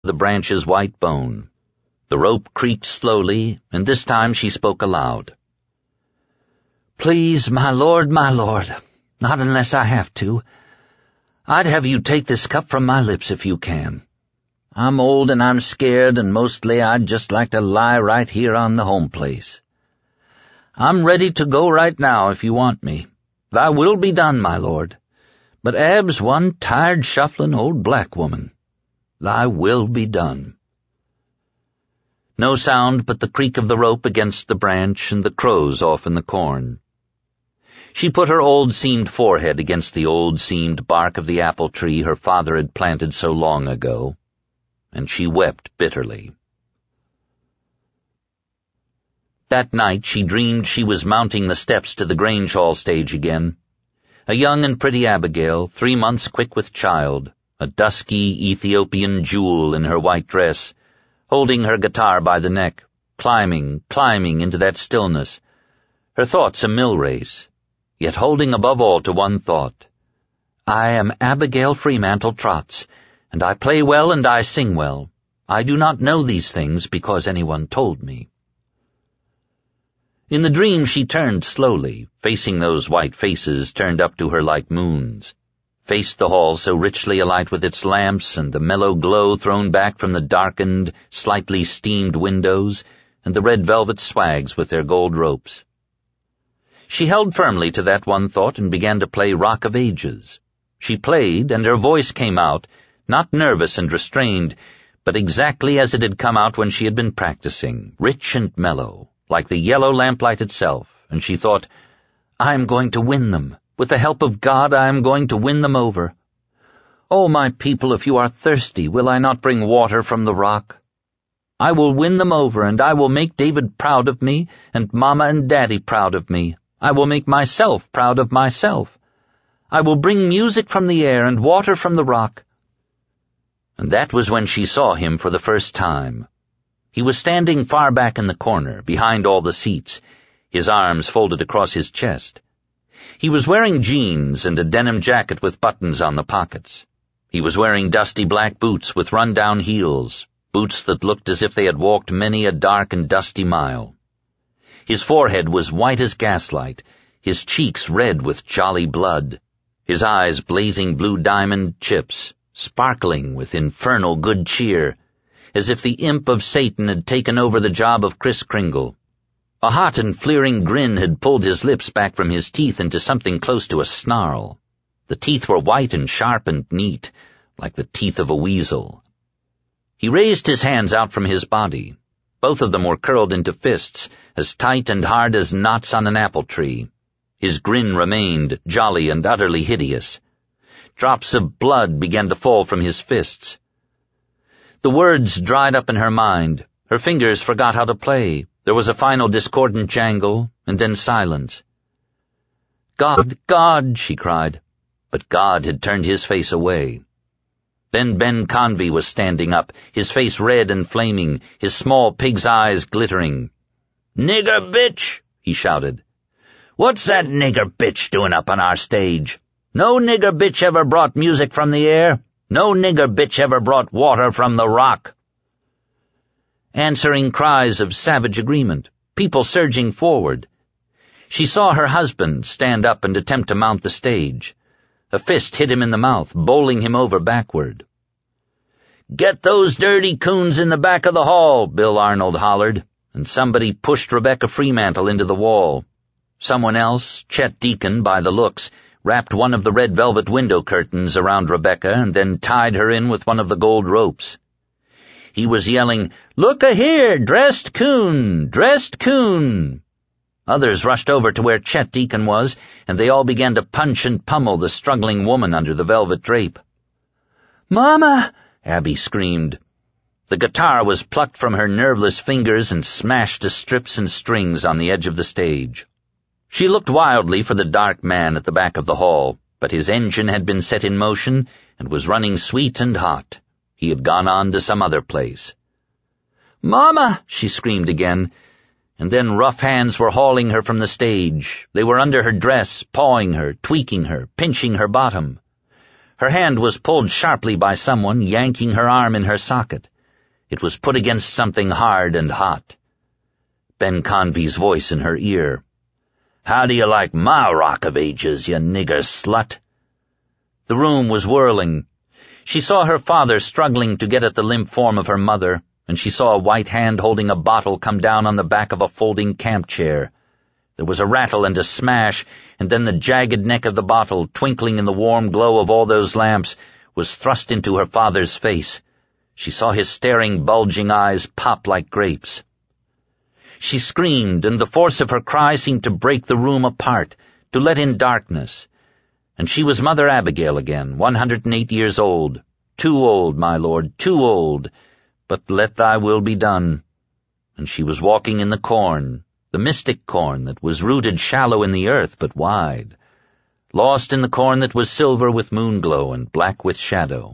the branch's white bone. The rope creaked slowly, and this time she spoke aloud. "Please, my lord, not unless I have to. I'd have you take this cup from my lips if you can. I'm old and I'm scared, and mostly I'd just like to lie right here on the home place. I'm ready to go right now if you want me. Thy will be done, my lord. But Ab's one tired, shuffling old black woman. Thy will be done." No sound but the creak of the rope against the branch and the crows off in the corn. She put her old seamed forehead against the old seamed bark of the apple tree her father had planted so long ago, and she wept bitterly. That night she dreamed she was mounting the steps to the Grange Hall stage again. A young and pretty Abigail, 3 months quick with child, a dusky Ethiopian jewel in her white dress, holding her guitar by the neck, climbing into that stillness, her thoughts a mill race, yet holding above all to one thought. I am Abigail Fremantle Trotts, and I play well and I sing well. I do not know these things because anyone told me. In the dream she turned slowly, facing those white faces turned up to her like moons, faced the hall so richly alight with its lamps and the mellow glow thrown back from the darkened, slightly steamed windows and the red velvet swags with their gold ropes. She held firmly to that one thought and began to play Rock of Ages. She played, and her voice came out, not nervous and restrained, but exactly as it had come out when she had been practicing, rich and mellow, like the yellow lamplight itself, and she thought, I am going to win them. With the help of God, I am going to win them over. Oh, my people, if you are thirsty, will I not bring water from the rock? I will win them over, and I will make David proud of me, and Mama and Daddy proud of me. I will make myself proud of myself. I will bring music from the air and water from the rock. And that was when she saw him for the first time. He was standing far back in the corner, behind all the seats, his arms folded across his chest. He was wearing jeans and a denim jacket with buttons on the pockets. He was wearing dusty black boots with run-down heels, boots that looked as if they had walked many a dark and dusty mile. His forehead was white as gaslight, his cheeks red with jolly blood, his eyes blazing blue diamond chips, sparkling with infernal good cheer, as if the imp of Satan had taken over the job of Kris Kringle. A hot and fleering grin had pulled his lips back from his teeth into something close to a snarl. The teeth were white and sharp and neat, like the teeth of a weasel. He raised his hands out from his body. Both of them were curled into fists, as tight and hard as knots on an apple tree. His grin remained, jolly and utterly hideous. Drops of blood began to fall from his fists. The words dried up in her mind. Her fingers forgot how to play. There was a final discordant jangle, and then silence. God, God, she cried. But God had turned his face away. Then Ben Convey was standing up, his face red and flaming, his small pig's eyes glittering. "Nigger bitch!" he shouted. "What's that nigger bitch doing up on our stage? No nigger bitch ever brought music from the air. No nigger bitch ever brought water from the rock." Answering cries of savage agreement, people surging forward. She saw her husband stand up and attempt to mount the stage. A fist hit him in the mouth, bowling him over backward. "Get those dirty coons in the back of the hall," Bill Arnold hollered, and somebody pushed Rebecca Fremantle into the wall. Someone else, Chet Deacon by the looks, wrapped one of the red velvet window curtains around Rebecca and then tied her in with one of the gold ropes. He was yelling, "Look-a-here, dressed coon, dressed coon!" Others rushed over to where Chet Deacon was, and they all began to punch and pummel the struggling woman under the velvet drape. "Mama!" Abby screamed. The guitar was plucked from her nerveless fingers and smashed to strips and strings on the edge of the stage. She looked wildly for the dark man at the back of the hall, but his engine had been set in motion and was running sweet and hot. He had gone on to some other place. "Mama!" she screamed again, and then rough hands were hauling her from the stage. They were under her dress, pawing her, tweaking her, pinching her bottom. Her hand was pulled sharply by someone, yanking her arm in her socket. It was put against something hard and hot. Ben Convey's voice in her ear. "How do you like my Rock of Ages, you nigger slut?" The room was whirling. She saw her father struggling to get at the limp form of her mother, and she saw a white hand holding a bottle come down on the back of a folding camp chair. There was a rattle and a smash, and then the jagged neck of the bottle, twinkling in the warm glow of all those lamps, was thrust into her father's face. She saw his staring, bulging eyes pop like grapes. She screamed, and the force of her cry seemed to break the room apart, to let in darkness. And she was Mother Abigail again, 108 years old. "Too old, my Lord, too old, but let thy will be done." And she was walking in the corn, the mystic corn that was rooted shallow in the earth but wide, lost in the corn that was silver with moonglow and black with shadow.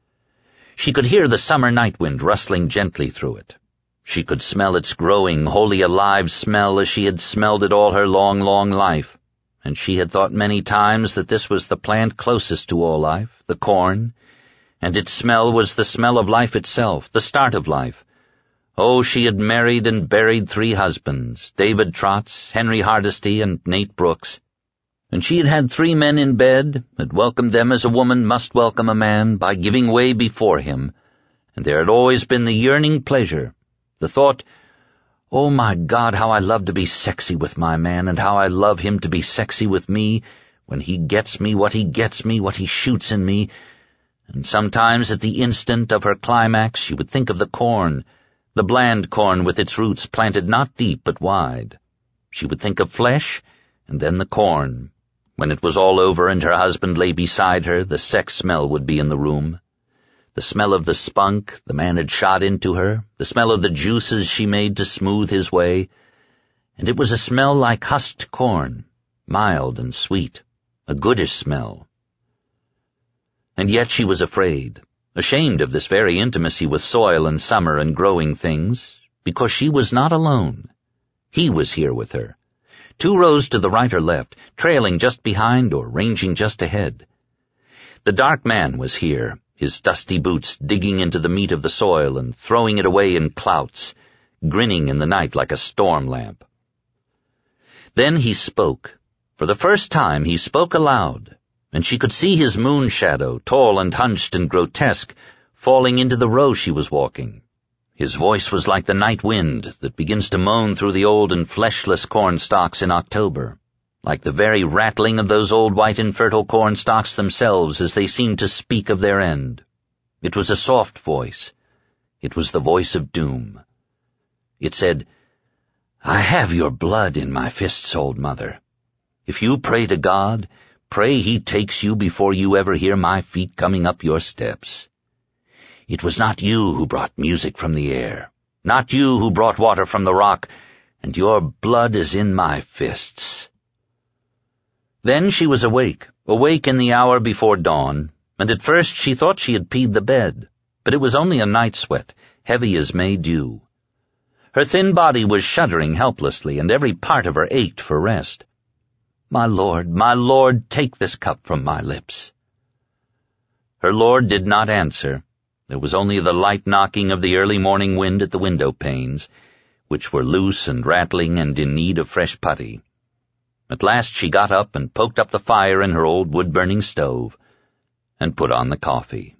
She could hear the summer night wind rustling gently through it. She could smell its growing, wholly alive smell as she had smelled it all her long, long life, and she had thought many times that this was the plant closest to all life, the corn, and its smell was the smell of life itself, the start of life. Oh, she had married and buried 3 husbands, David Trotz, Henry Hardesty, and Nate Brooks. And she had had 3 men in bed, had welcomed them as a woman must welcome a man, by giving way before him, and there had always been the yearning pleasure, the thought, "Oh, my God, how I love to be sexy with my man, and how I love him to be sexy with me, when he gets me, what he shoots in me." And sometimes at the instant of her climax she would think of the corn, the bland corn with its roots planted not deep but wide. She would think of flesh, and then the corn. When it was all over and her husband lay beside her, the sex smell would be in the room. The smell of the spunk the man had shot into her, the smell of the juices she made to smooth his way, and it was a smell like husked corn, mild and sweet, a goodish smell. And yet she was afraid, ashamed of this very intimacy with soil and summer and growing things, because she was not alone. He was here with her, 2 rows to the right or left, trailing just behind or ranging just ahead. The dark man was here, his dusty boots digging into the meat of the soil and throwing it away in clouts, grinning in the night like a storm lamp. Then he spoke. For the first time he spoke aloud, and she could see his moon shadow, tall and hunched and grotesque, falling into the row she was walking. His voice was like the night wind that begins to moan through the old and fleshless corn stalks in October, like the very rattling of those old white infertile corn stalks themselves as they seemed to speak of their end. It was a soft voice. It was the voice of doom. It said, "I have your blood in my fists, old mother. If you pray to God, pray he takes you before you ever hear my feet coming up your steps. It was not you who brought music from the air, not you who brought water from the rock, and your blood is in my fists." Then she was awake in the hour before dawn, and at first she thought she had peed the bed, but it was only a night sweat, heavy as May dew. Her thin body was shuddering helplessly, and every part of her ached for rest. My Lord, take this cup from my lips." Her Lord did not answer. There was only the light knocking of the early morning wind at the window panes, which were loose and rattling and in need of fresh putty. At last she got up and poked up the fire in her old wood-burning stove, and put on the coffee.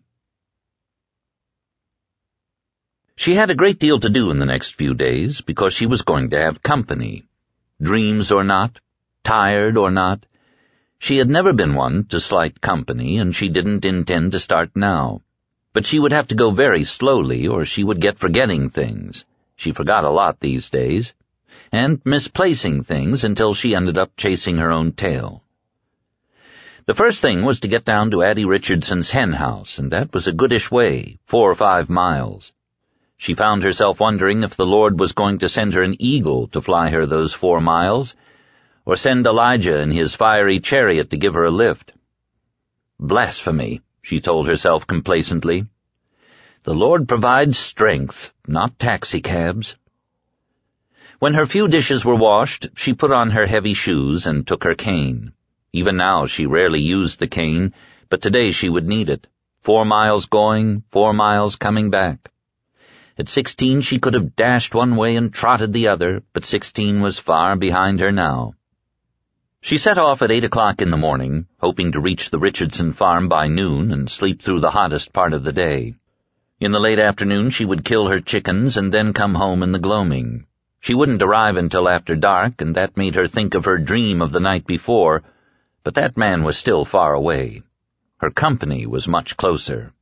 She had a great deal to do in the next few days, because she was going to have company. Dreams or not, tired or not, she had never been one to slight company, and she didn't intend to start now. But she would have to go very slowly, or she would get forgetting things. She forgot a lot these days, and misplacing things until she ended up chasing her own tail. The first thing was to get down to Addie Richardson's hen house, and that was a goodish way, 4 or 5 miles. She found herself wondering if the Lord was going to send her an eagle to fly her those 4 miles, or send Elijah in his fiery chariot to give her a lift. Blasphemy, she told herself complacently. The Lord provides strength, not taxicabs. When her few dishes were washed, she put on her heavy shoes and took her cane. Even now she rarely used the cane, but today she would need it. 4 miles going, 4 miles coming back. At 16 she could have dashed one way and trotted the other, but 16 was far behind her now. She set off at 8 o'clock in the morning, hoping to reach the Richardson farm by noon and sleep through the hottest part of the day. In the late afternoon she would kill her chickens and then come home in the gloaming. She wouldn't arrive until after dark, and that made her think of her dream of the night before, but that man was still far away. Her company was much closer.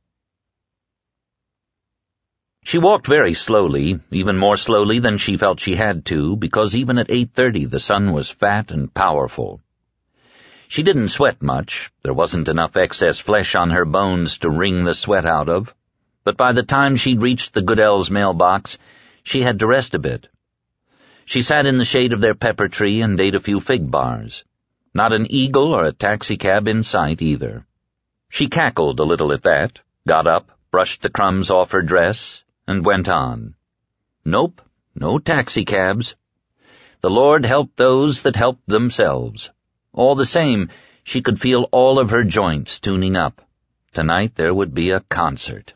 She walked very slowly, even more slowly than she felt she had to, because even at 8:30 the sun was fat and powerful. She didn't sweat much. There wasn't enough excess flesh on her bones to wring the sweat out of, but by the time she'd reached the Goodell's mailbox, she had to rest a bit. She sat in the shade of their pepper tree and ate a few fig bars. Not an eagle or a taxicab in sight either. She cackled a little at that, got up, brushed the crumbs off her dress, and went on. Nope, no taxicabs. The Lord helped those that helped themselves. All the same, she could feel all of her joints tuning up. Tonight there would be a concert.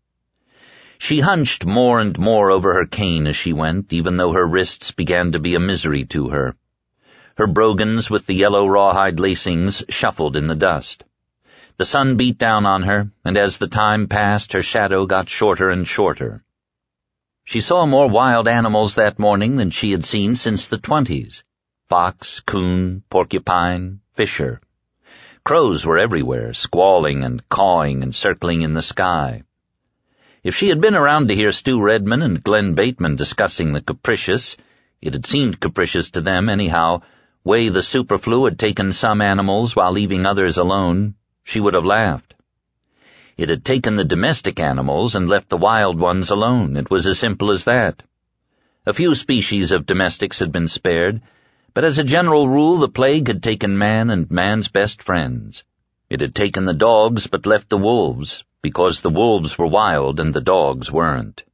She hunched more and more over her cane as she went, even though her wrists began to be a misery to her. Her brogans with the yellow rawhide lacings shuffled in the dust. The sun beat down on her, and as the time passed, her shadow got shorter and shorter. She saw more wild animals that morning than she had seen since the 20s. Fox, coon, porcupine, fisher. Crows were everywhere, squalling and cawing and circling in the sky. If she had been around to hear Stu Redman and Glenn Bateman discussing the capricious, it had seemed capricious to them anyhow, way the superflu had taken some animals while leaving others alone, she would have laughed. It had taken the domestic animals and left the wild ones alone. It was as simple as that. A few species of domestics had been spared, but as a general rule the plague had taken man and man's best friends. It had taken the dogs but left the wolves, because the wolves were wild and the dogs weren't.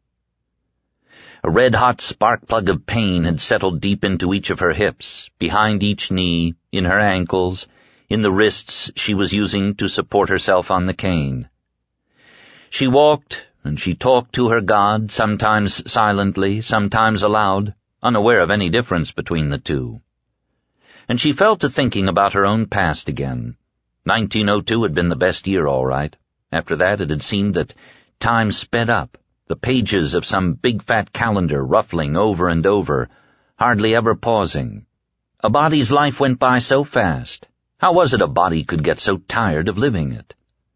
A red-hot spark-plug of pain had settled deep into each of her hips, behind each knee, in her ankles, in the wrists she was using to support herself on the cane. She walked, and she talked to her God, sometimes silently, sometimes aloud, unaware of any difference between the two. And she fell to thinking about her own past again. 1902 had been the best year, all right. After that it had seemed that time sped up, the pages of some big fat calendar ruffling over and over, hardly ever pausing. A body's life went by so fast. How was it a body could get so tired of living it?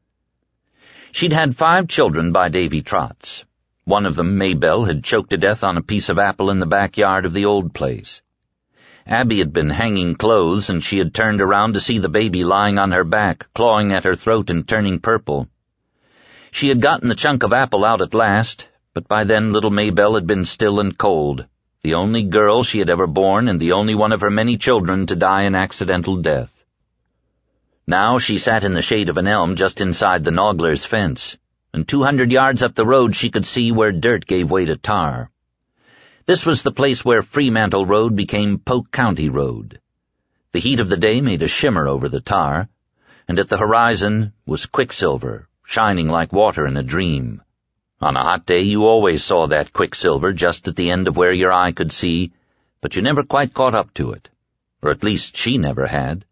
She'd had 5 children by Davy Trotz. One of them, Maybelle, had choked to death on a piece of apple in the backyard of the old place. Abby had been hanging clothes, and she had turned around to see the baby lying on her back, clawing at her throat and turning purple. She had gotten the chunk of apple out at last, but by then little Maybelle had been still and cold, the only girl she had ever borne and the only one of her many children to die an accidental death. Now she sat in the shade of an elm just inside the Nogglers' fence, and 200 yards up the road she could see where dirt gave way to tar. This was the place where Fremantle Road became Polk County Road. The heat of the day made a shimmer over the tar, and at the horizon was quicksilver, shining like water in a dream. On a hot day you always saw that quicksilver just at the end of where your eye could see, but you never quite caught up to it, or at least she never had.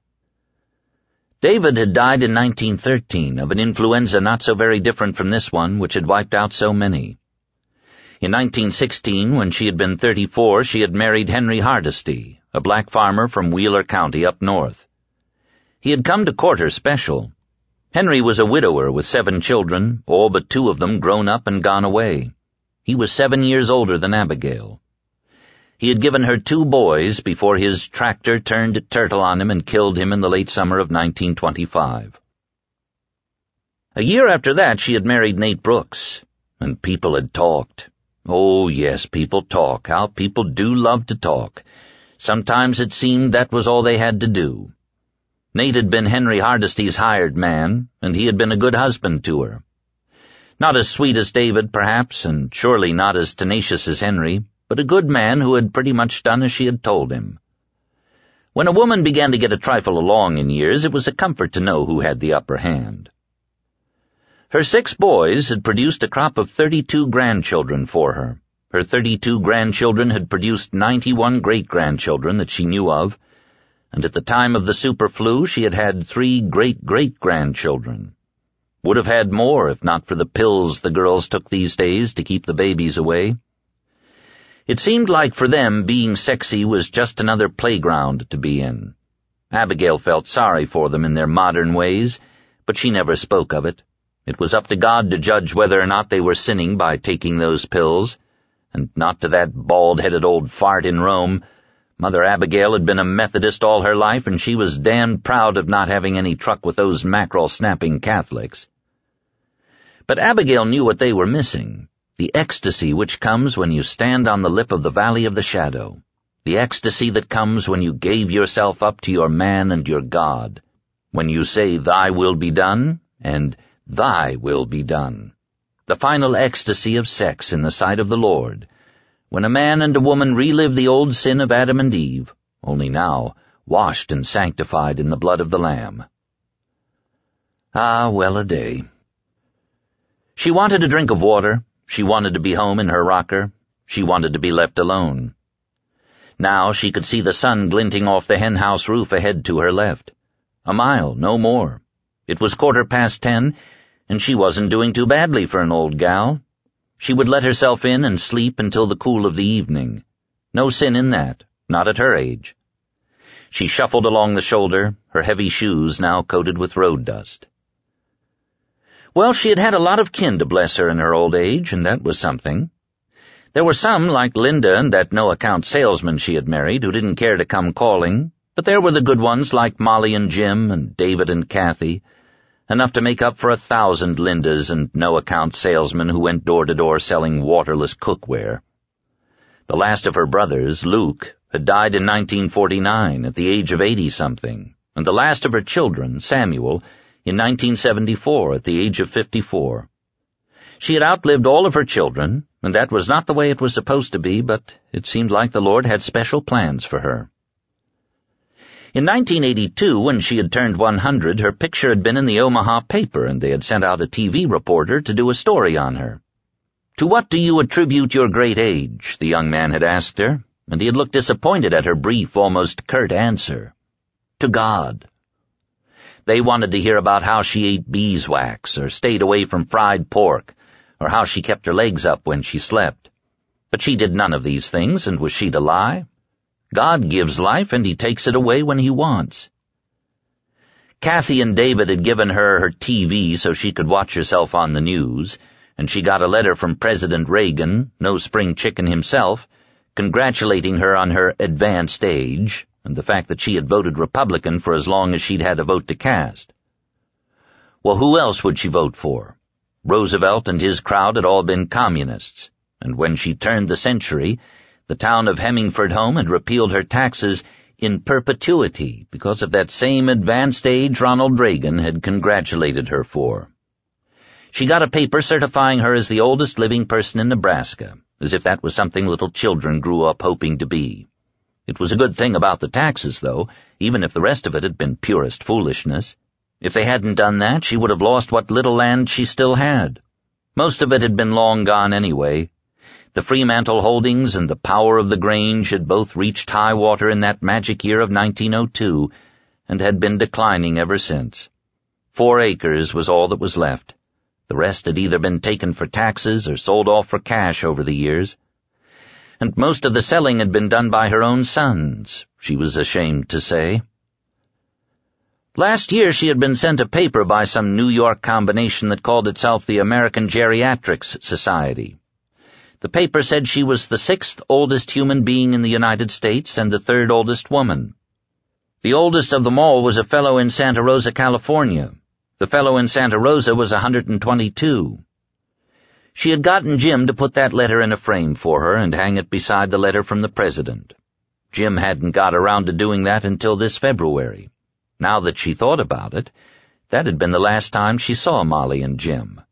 David had died in 1913 of an influenza not so very different from this one, which had wiped out so many. In 1916, when she had been 34, she had married Henry Hardesty, a black farmer from Wheeler County up north. He had come to court her special. Henry was a widower with 7 children, all but 2 of them grown up and gone away. He was 7 years older than Abigail. He had given her 2 boys before his tractor turned turtle on him and killed him in the late summer of 1925. A year after that she had married Nate Brooks, and people had talked. Oh, yes, people talk. How people do love to talk. Sometimes it seemed that was all they had to do. Nate had been Henry Hardesty's hired man, and he had been a good husband to her. Not as sweet as David, perhaps, and surely not as tenacious as Henry, but a good man who had pretty much done as she had told him. When a woman began to get a trifle along in years, it was a comfort to know who had the upper hand. Her 6 boys had produced a crop of 32 grandchildren for her. Her 32 grandchildren had produced 91 great-grandchildren that she knew of, and at the time of the superflu she had had 3 great-great-grandchildren. Would have had more if not for the pills the girls took these days to keep the babies away. It seemed like for them being sexy was just another playground to be in. Abigail felt sorry for them in their modern ways, but she never spoke of it. It was up to God to judge whether or not they were sinning by taking those pills, and not to that bald-headed old fart in Rome. Mother Abigail had been a Methodist all her life, and she was damned proud of not having any truck with those mackerel-snapping Catholics. But Abigail knew what they were missing, the ecstasy which comes when you stand on the lip of the valley of the shadow, the ecstasy that comes when you gave yourself up to your man and your God, when you say, "Thy will be done," and "Thy will be done." The final ecstasy of sex in the sight of the Lord, when a man and a woman relive the old sin of Adam and Eve, only now washed and sanctified in the blood of the Lamb. Ah, well a day. She wanted a drink of water, she wanted to be home in her rocker, she wanted to be left alone. Now she could see the sun glinting off the henhouse roof ahead to her left. A mile, no more. It was 10:15, and she wasn't doing too badly for an old gal. She would let herself in and sleep until the cool of the evening. No sin in that, not at her age. She shuffled along the shoulder, her heavy shoes now coated with road dust. Well, she had had a lot of kin to bless her in her old age, and that was something. There were some, like Linda and that no-account salesman she had married, who didn't care to come calling, but there were the good ones like Molly and Jim and David and Kathy, enough to make up for 1,000 Lindas and no-account salesmen who went door to door selling waterless cookware. The last of her brothers, Luke, had died in 1949 at the age of 80-something, and the last of her children, Samuel, in 1974 at the age of 54. She had outlived all of her children, and that was not the way it was supposed to be, but it seemed like the Lord had special plans for her. In 1982, when she had turned 100, her picture had been in the Omaha paper, and they had sent out a TV reporter to do a story on her. "To what do you attribute your great age?" the young man had asked her, and he had looked disappointed at her brief, almost curt answer. "To God." They wanted to hear about how she ate beeswax, or stayed away from fried pork, or how she kept her legs up when she slept. But she did none of these things, and was she to lie? God gives life, and he takes it away when he wants. Kathy and David had given her TV so she could watch herself on the news, and she got a letter from President Reagan, no spring chicken himself, congratulating her on her advanced age, and the fact that she had voted Republican for as long as she'd had a vote to cast. Well, who else would she vote for? Roosevelt and his crowd had all been communists, and when she turned the century, the town of Hemingford Home had repealed her taxes in perpetuity because of that same advanced age Ronald Reagan had congratulated her for. She got a paper certifying her as the oldest living person in Nebraska, as if that was something little children grew up hoping to be. It was a good thing about the taxes, though, even if the rest of it had been purest foolishness. If they hadn't done that, she would have lost what little land she still had. Most of it had been long gone anyway. The Fremantle holdings and the power of the Grange had both reached high water in that magic year of 1902, and had been declining ever since. 4 acres was all that was left. The rest had either been taken for taxes or sold off for cash over the years. And most of the selling had been done by her own sons, she was ashamed to say. Last year she had been sent a paper by some New York combination that called itself the American Geriatrics Society. The paper said she was the 6th oldest human being in the United States and the 3rd oldest woman. The oldest of them all was a fellow in Santa Rosa, California. The fellow in Santa Rosa was 122. She had gotten Jim to put that letter in a frame for her and hang it beside the letter from the president. Jim hadn't got around to doing that until this February. Now that she thought about it, that had been the last time she saw Molly and Jim.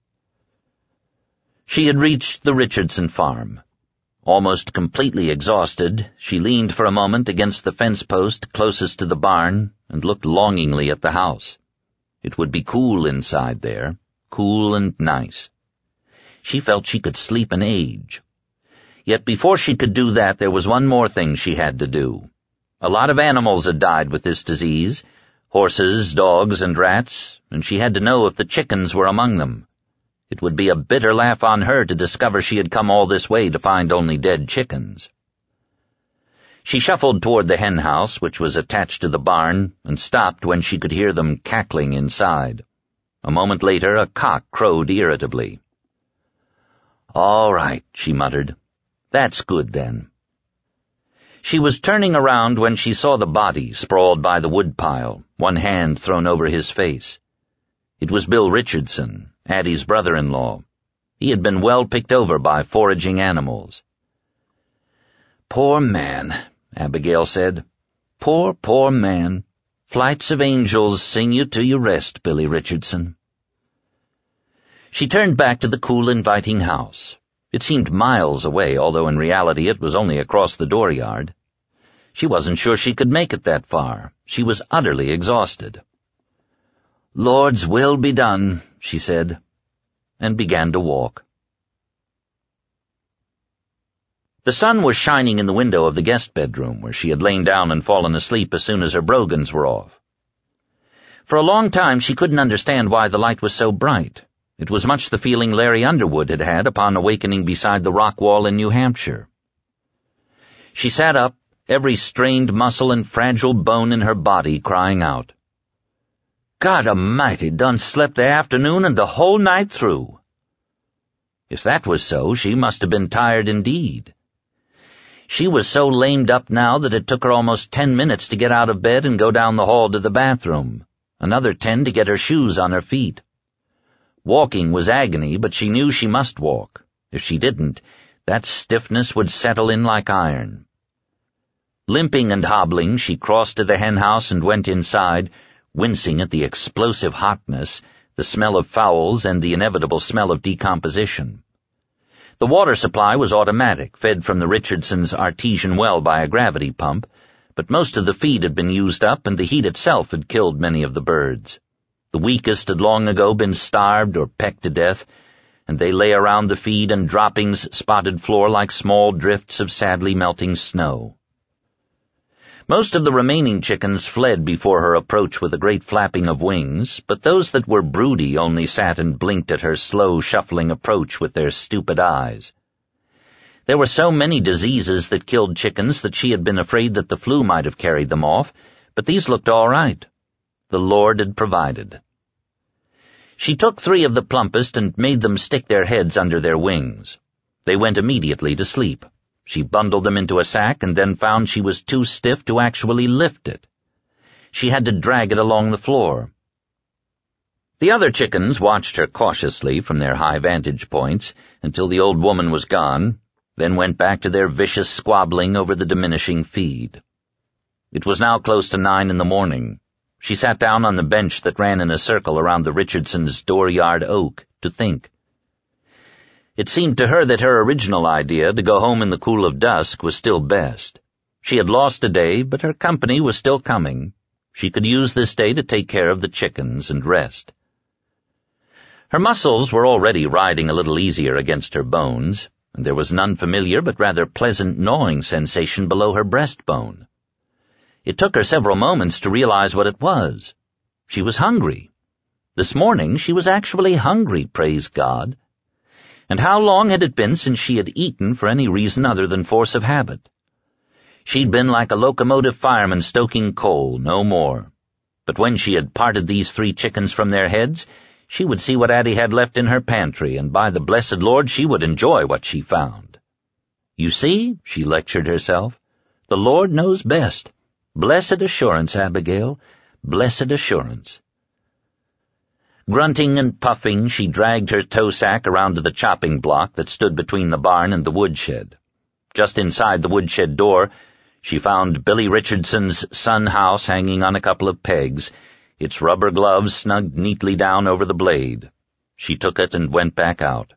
She had reached the Richardson farm. Almost completely exhausted, she leaned for a moment against the fence post closest to the barn and looked longingly at the house. It would be cool inside there, cool and nice. She felt she could sleep an age. Yet before she could do that, there was one more thing she had to do. A lot of animals had died with this disease, horses, dogs, and rats, and she had to know if the chickens were among them. It would be a bitter laugh on her to discover she had come all this way to find only dead chickens. She shuffled toward the hen house, which was attached to the barn, and stopped when she could hear them cackling inside. A moment later, a cock crowed irritably. "All right," she muttered. "That's good, then." She was turning around when she saw the body sprawled by the woodpile, one hand thrown over his face. It was Bill Richardson, Addie's brother-in-law. He had been well picked over by foraging animals. "Poor man," Abigail said. "Poor, poor man. Flights of angels sing you to your rest, Billy Richardson." She turned back to the cool, inviting house. It seemed miles away, although in reality it was only across the dooryard. She wasn't sure she could make it that far. She was utterly exhausted. "Lord's will be done," she said, and began to walk. The sun was shining in the window of the guest bedroom, where she had lain down and fallen asleep as soon as her brogans were off. For a long time she couldn't understand why the light was so bright. It was much the feeling Larry Underwood had had upon awakening beside the rock wall in New Hampshire. She sat up, every strained muscle and fragile bone in her body crying out. "God Almighty, done slept the afternoon and the whole night through." If that was so, she must have been tired indeed. She was so lamed up now that it took her almost 10 minutes to get out of bed and go down the hall to the bathroom, another 10 to get her shoes on her feet. Walking was agony, but she knew she must walk. If she didn't, that stiffness would settle in like iron. Limping and hobbling, she crossed to the hen house and went inside, wincing at the explosive hotness, the smell of fowls, and the inevitable smell of decomposition. The water supply was automatic, fed from the Richardsons' artesian well by a gravity pump, but most of the feed had been used up and the heat itself had killed many of the birds. The weakest had long ago been starved or pecked to death, and they lay around the feed and droppings-spotted floor like small drifts of sadly melting snow. Most of the remaining chickens fled before her approach with a great flapping of wings, but those that were broody only sat and blinked at her slow, shuffling approach with their stupid eyes. There were so many diseases that killed chickens that she had been afraid that the flu might have carried them off, but these looked all right. The Lord had provided. She took 3 of the plumpest and made them stick their heads under their wings. They went immediately to sleep. She bundled them into a sack and then found she was too stiff to actually lift it. She had to drag it along the floor. The other chickens watched her cautiously from their high vantage points until the old woman was gone, then went back to their vicious squabbling over the diminishing feed. It was now close to 9 in the morning. She sat down on the bench that ran in a circle around the Richardsons' dooryard oak to think. It seemed to her that her original idea to go home in the cool of dusk was still best. She had lost a day, but her company was still coming. She could use this day to take care of the chickens and rest. Her muscles were already riding a little easier against her bones, and there was an unfamiliar but rather pleasant gnawing sensation below her breastbone. It took her several moments to realize what it was. She was hungry. This morning she was actually hungry, praise God. And how long had it been since she had eaten for any reason other than force of habit? She'd been like a locomotive fireman stoking coal, no more. But when she had parted these 3 chickens from their heads, she would see what Addie had left in her pantry, and by the blessed Lord she would enjoy what she found. You see, she lectured herself, the Lord knows best. Blessed assurance, Abigail, blessed assurance. Grunting and puffing, she dragged her tow sack around to the chopping block that stood between the barn and the woodshed. Just inside the woodshed door, she found Billy Richardson's sun house hanging on a couple of pegs, its rubber gloves snugged neatly down over the blade. She took it and went back out.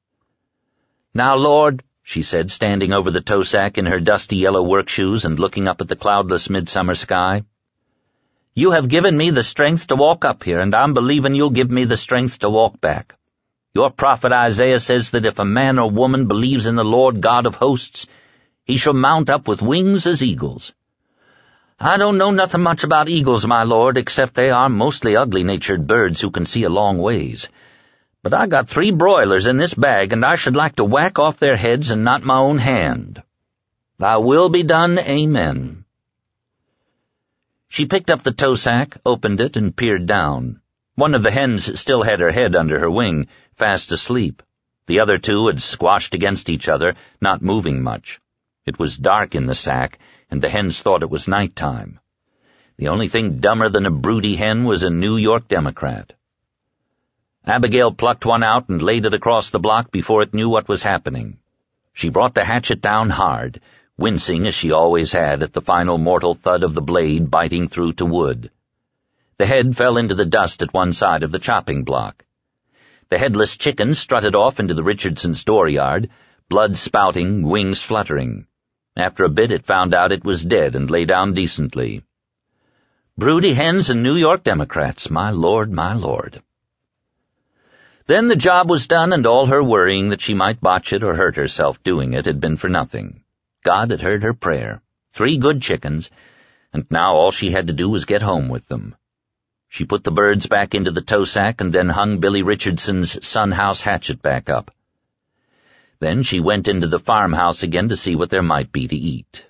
"Now, Lord," she said, standing over the tow sack in her dusty yellow work shoes and looking up at the cloudless midsummer sky, You have given me the strength to walk up here, and I'm believing you'll give me the strength to walk back. Your prophet Isaiah says that if a man or woman believes in the Lord God of hosts, he shall mount up with wings as eagles. I don't know nothing much about eagles, my lord, except they are mostly ugly-natured birds who can see a long ways. But I got 3 broilers in this bag, and I should like to whack off their heads and not my own hand. Thy will be done, amen. She picked up the tow sack, opened it, and peered down. One of the hens still had her head under her wing, fast asleep. The other 2 had squashed against each other, not moving much. It was dark in the sack, and the hens thought it was night time. The only thing dumber than a broody hen was a New York Democrat. Abigail plucked one out and laid it across the block before it knew what was happening. She brought the hatchet down hard, wincing as she always had at the final mortal thud of the blade biting through to wood. The head fell into the dust at one side of the chopping block. The headless chicken strutted off into the Richardsons' dooryard, blood spouting, wings fluttering. After a bit it found out it was dead and lay down decently. Broody hens and New York Democrats, my lord, my lord. Then the job was done, and all her worrying that she might botch it or hurt herself doing it had been for nothing. God had heard her prayer. 3 good chickens, and now all she had to do was get home with them. She put the birds back into the tow sack and then hung Billy Richardson's sun house hatchet back up. Then she went into the farmhouse again to see what there might be to eat.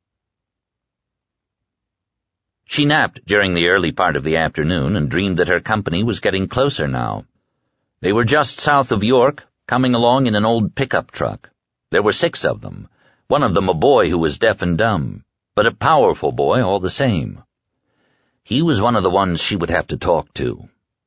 She napped during the early part of the afternoon and dreamed that her company was getting closer now. They were just south of York, coming along in an old pickup truck. There were 6 of them, one of them a boy who was deaf and dumb, but a powerful boy all the same. He was one of the ones she would have to talk to.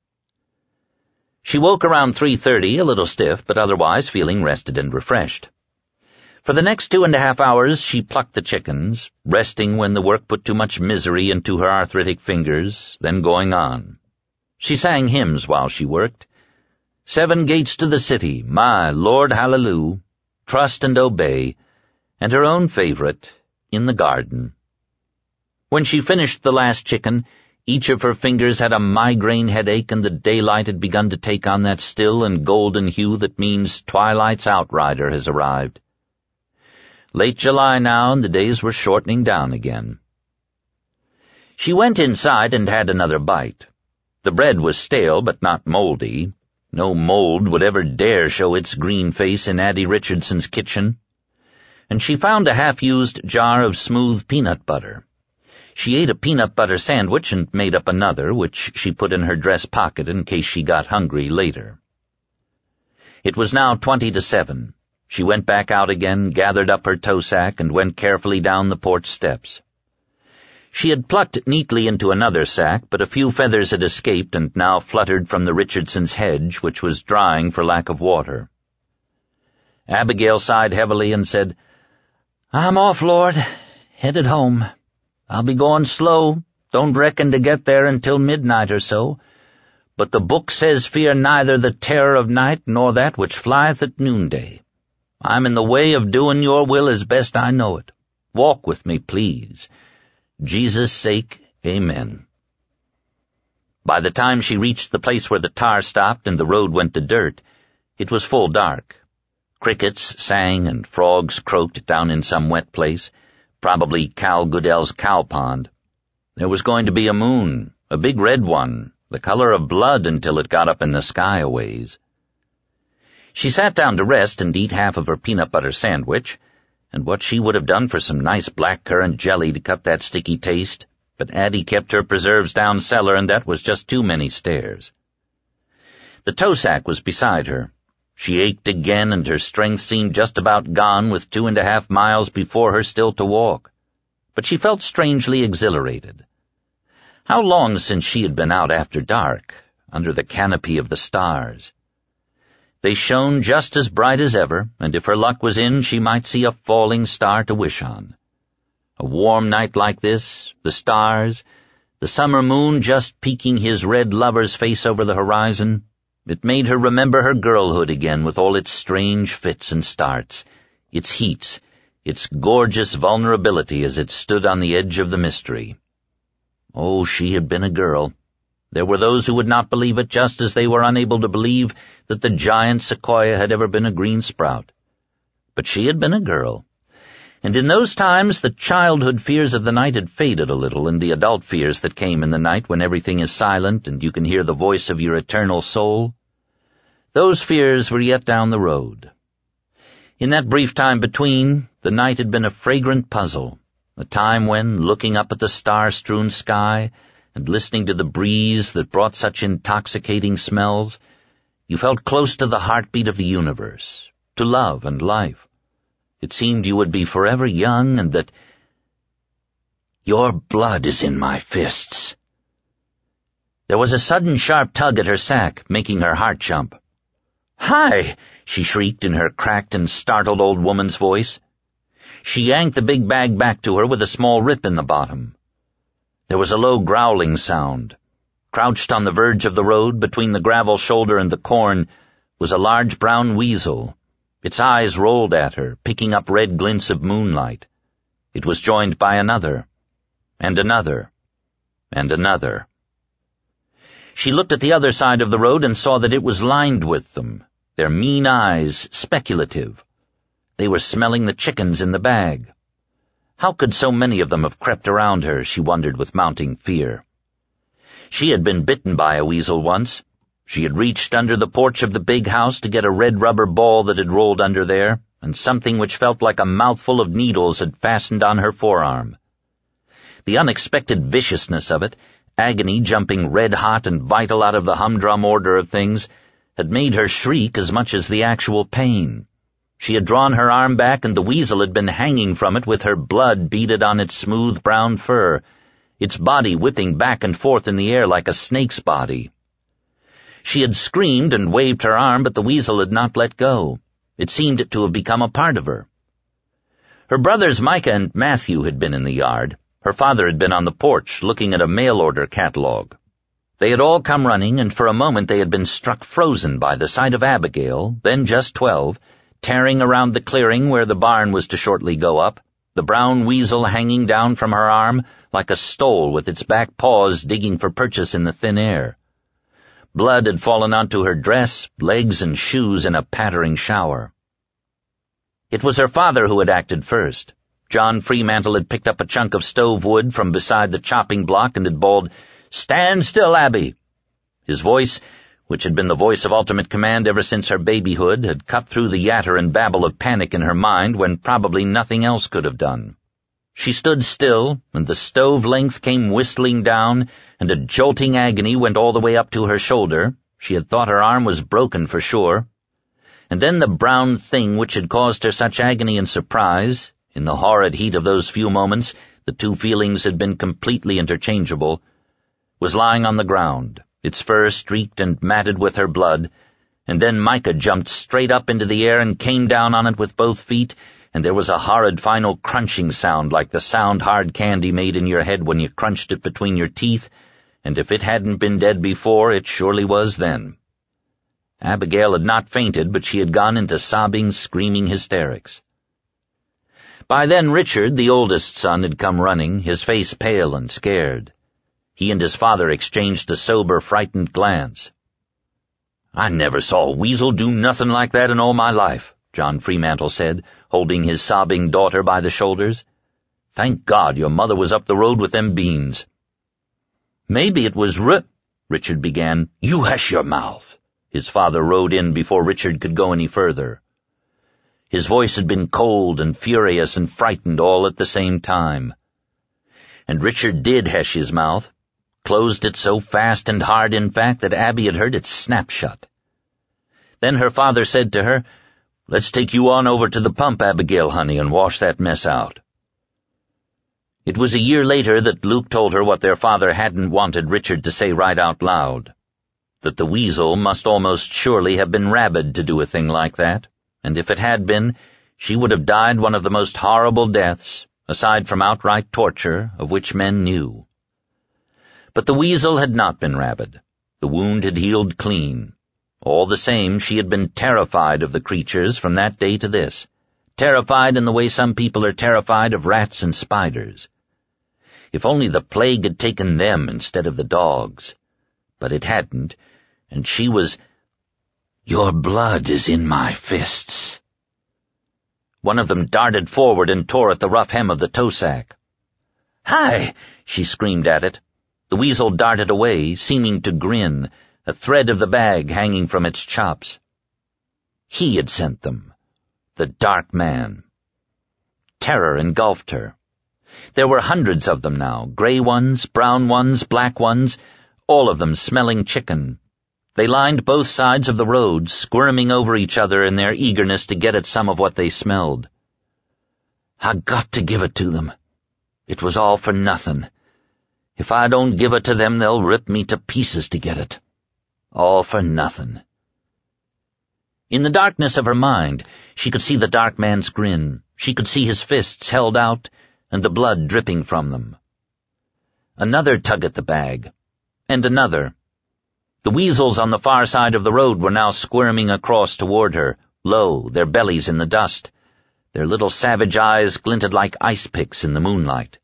She woke around 3:30, a little stiff, but otherwise feeling rested and refreshed. For the next 2.5 hours she plucked the chickens, resting when the work put too much misery into her arthritic fingers, then going on. She sang hymns while she worked. 7 gates to the city, my Lord hallelujah, trust and obey, and her own favorite, in the garden. When she finished the last chicken, each of her fingers had a migraine headache, and the daylight had begun to take on that still and golden hue that means twilight's outrider has arrived. Late July now, and the days were shortening down again. She went inside and had another bite. The bread was stale but not moldy. No mold would ever dare show its green face in Addie Richardson's kitchen. And she found a half-used jar of smooth peanut butter. She ate a peanut butter sandwich and made up another, which she put in her dress pocket in case she got hungry later. It was now 20 to 7. She went back out again, gathered up her tow sack, and went carefully down the porch steps. She had plucked neatly into another sack, but a few feathers had escaped and now fluttered from the Richardsons' hedge, which was drying for lack of water. Abigail sighed heavily and said, "I'm off, Lord, headed home. I'll be going slow, don't reckon to get there until midnight or so. But the book says, fear neither the terror of night nor that which flieth at noonday. I'm in the way of doing your will as best I know it. Walk with me, please. Jesus' sake, amen." By the time she reached the place where the tar stopped and the road went to dirt, it was full dark. Crickets sang and frogs croaked down in some wet place, probably Cal Goodell's cow pond. There was going to be a moon, a big red one, the color of blood until it got up in the sky a ways. She sat down to rest and eat half of her peanut butter sandwich, and what she would have done for some nice blackcurrant jelly to cut that sticky taste, but Addie kept her preserves down cellar, and that was just too many stairs. The tow sack was beside her. She ached again, and her strength seemed just about gone with 2.5 miles before her still to walk. But she felt strangely exhilarated. How long since she had been out after dark, under the canopy of the stars? They shone just as bright as ever, and if her luck was in, she might see a falling star to wish on. A warm night like this, the stars, the summer moon just peeking his red lover's face over the horizon, it made her remember her girlhood again with all its strange fits and starts, its heats, its gorgeous vulnerability as it stood on the edge of the mystery. Oh, she had been a girl. There were those who would not believe it, just as they were unable to believe that the giant sequoia had ever been a green sprout. But she had been a girl. And in those times the childhood fears of the night had faded a little, and the adult fears that came in the night when everything is silent and you can hear the voice of your eternal soul, those fears were yet down the road. In that brief time between, the night had been a fragrant puzzle, a time when, looking up at the star-strewn sky and listening to the breeze that brought such intoxicating smells, you felt close to the heartbeat of the universe, to love and life. It seemed you would be forever young and that your blood is in my fists. There was a sudden sharp tug at her sack, making her heart jump. "Hi!" she shrieked in her cracked and startled old woman's voice. She yanked the big bag back to her with a small rip in the bottom. There was a low growling sound. Crouched on the verge of the road, between the gravel shoulder and the corn, was a large brown weasel. Its eyes rolled at her, picking up red glints of moonlight. It was joined by another, and another, and another. She looked at the other side of the road and saw that it was lined with them, their mean eyes speculative. They were smelling the chickens in the bag. How could so many of them have crept around her, she wondered with mounting fear. She had been bitten by a weasel once. She had reached under the porch of the big house to get a red rubber ball that had rolled under there, and something which felt like a mouthful of needles had fastened on her forearm. The unexpected viciousness of it, agony jumping red-hot and vital out of the humdrum order of things, had made her shriek as much as the actual pain. She had drawn her arm back, and the weasel had been hanging from it with her blood beaded on its smooth brown fur, its body whipping back and forth in the air like a snake's body. She had screamed and waved her arm, but the weasel had not let go. It seemed to have become a part of her. Her brothers Micah and Matthew had been in the yard. Her father had been on the porch, looking at a mail-order catalog. They had all come running, and for a moment they had been struck frozen by the sight of Abigail, then just 12, tearing around the clearing where the barn was to shortly go up, the brown weasel hanging down from her arm like a stole with its back paws digging for purchase in the thin air. Blood had fallen onto her dress, legs, and shoes in a pattering shower. It was her father who had acted first. John Fremantle had picked up a chunk of stove wood from beside the chopping block and had bawled, "Stand still, Abby!" His voice, which had been the voice of ultimate command ever since her babyhood, had cut through the yatter and babble of panic in her mind when probably nothing else could have done. She stood still, and the stove length came whistling down, and a jolting agony went all the way up to her shoulder. She had thought her arm was broken for sure. And then the brown thing which had caused her such agony and surprise, in the horrid heat of those few moments, the two feelings had been completely interchangeable, was lying on the ground, its fur streaked and matted with her blood, and then Micah jumped straight up into the air and came down on it with both feet, and there was a horrid final crunching sound like the sound hard candy made in your head when you crunched it between your teeth, and if it hadn't been dead before, it surely was then. Abigail had not fainted, but she had gone into sobbing, screaming hysterics. By then Richard, the oldest son, had come running, his face pale and scared. He and his father exchanged a sober, frightened glance. "I never saw a weasel do nothing like that in all my life," John Fremantle said, holding his sobbing daughter by the shoulders. "Thank God your mother was up the road with them beans." "Maybe it was Richard began. "You hush your mouth." His father rode in before Richard could go any further. His voice had been cold and furious and frightened all at the same time. And Richard did hush his mouth, closed it so fast and hard, in fact, that Abby had heard it snap shut. Then her father said to her, "Let's take you on over to the pump, Abigail, honey, and wash that mess out." It was a year later that Luke told her what their father hadn't wanted Richard to say right out loud, that the weasel must almost surely have been rabid to do a thing like that, and if it had been, she would have died one of the most horrible deaths, aside from outright torture, of which men knew. But the weasel had not been rabid. The wound had healed clean. All the same, she had been terrified of the creatures from that day to this, terrified in the way some people are terrified of rats and spiders. If only the plague had taken them instead of the dogs. But it hadn't, and she was— "Your blood is in my fists." One of them darted forward and tore at the rough hem of the toe sack. "Hi!" she screamed at it. The weasel darted away, seeming to grin, a thread of the bag hanging from its chops. He had sent them. The Dark Man. Terror engulfed her. There were hundreds of them now, gray ones, brown ones, black ones, all of them smelling chicken. They lined both sides of the road, squirming over each other in their eagerness to get at some of what they smelled. "I got to give it to them. It was all for nothing. If I don't give it to them, they'll rip me to pieces to get it. All for nothing." In the darkness of her mind, she could see the Dark Man's grin. She could see his fists held out and the blood dripping from them. Another tug at the bag. And another. The weasels on the far side of the road were now squirming across toward her, low, their bellies in the dust. Their little savage eyes glinted like ice picks in the moonlight.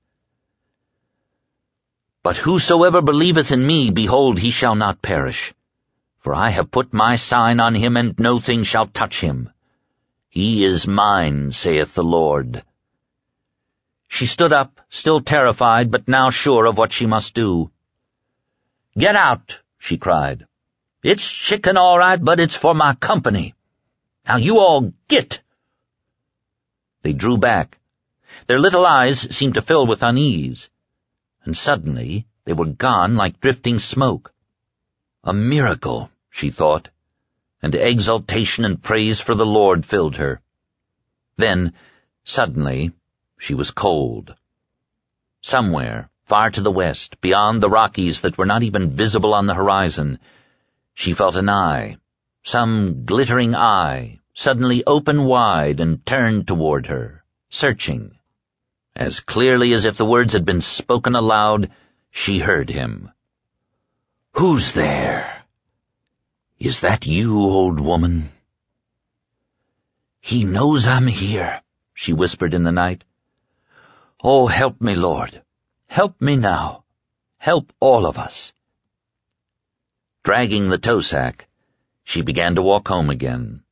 "But whosoever believeth in me, behold, he shall not perish. For I have put my sign on him, and no thing shall touch him. He is mine, saith the Lord." She stood up, still terrified, but now sure of what she must do. "Get out," she cried. "It's chicken all right, but it's for my company. Now you all get." They drew back. Their little eyes seemed to fill with unease. And suddenly they were gone like drifting smoke. A miracle, she thought, and exultation and praise for the Lord filled her. Then, suddenly, she was cold. Somewhere, far to the west, beyond the Rockies that were not even visible on the horizon, she felt an eye, some glittering eye, suddenly open wide and turned toward her, searching. As clearly as if the words had been spoken aloud, she heard him. "Who's there? Is that you, old woman?" "He knows I'm here," she whispered in the night. "Oh, help me, Lord. Help me now. Help all of us." Dragging the toe sack, she began to walk home again.